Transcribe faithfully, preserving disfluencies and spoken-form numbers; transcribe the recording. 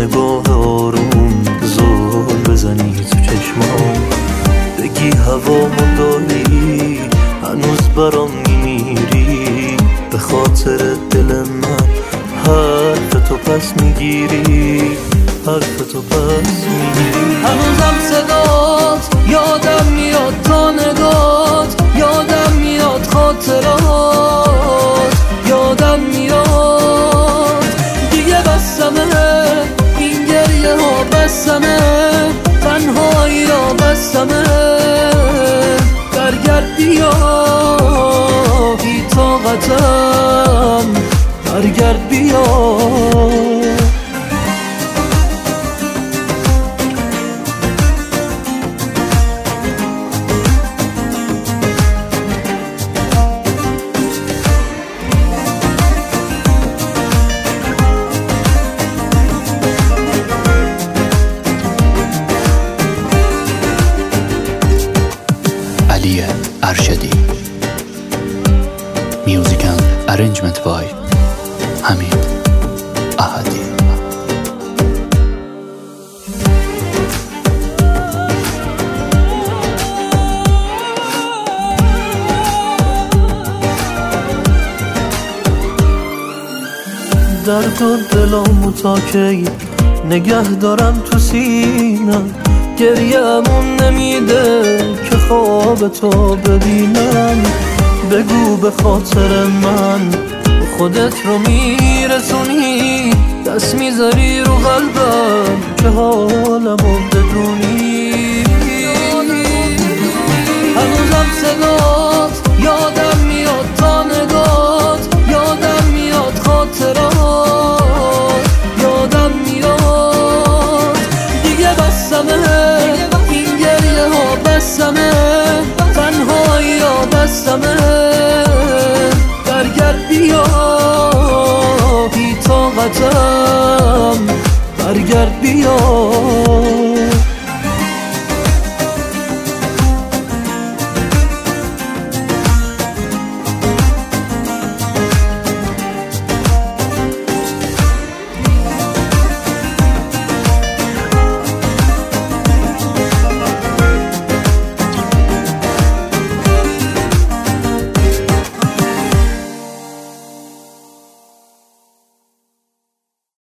نگاه آروم زل بزنی تو چشمام، بگی هوامو داری هنوز برام میمیری، به خاطر دل من حرف تو پس میگیری، حرف تو پس میگیری. هنوزم صدات یادم میاد، تا نگات یادم میاد، خاطرات یادم میاد. دیگه بسمه این گریه ها، بسمه تنهایی ها، بسمه برگرد بیا بی طاقتم، برگرد بیا. علی ارشدی. میوزیک اند ارنجمنت بای حمید احدی. درد و دلامو تا کی نگه دارم تو سینم، گریه‌مون نمیده که خواب تو ببینم. بگو به خاطر من خودت رو میرسونی، دست میذاری رو قلبم که حالمو بدونی. هنوزم صدات یادم میاد، تا نگات یادم میاد، خاطرات یادم میاد. دیگه بسمه این گریه ها، بسمه تنهایی ها، بسمه برگرد بیا بی طاقتم، برگرد بیا.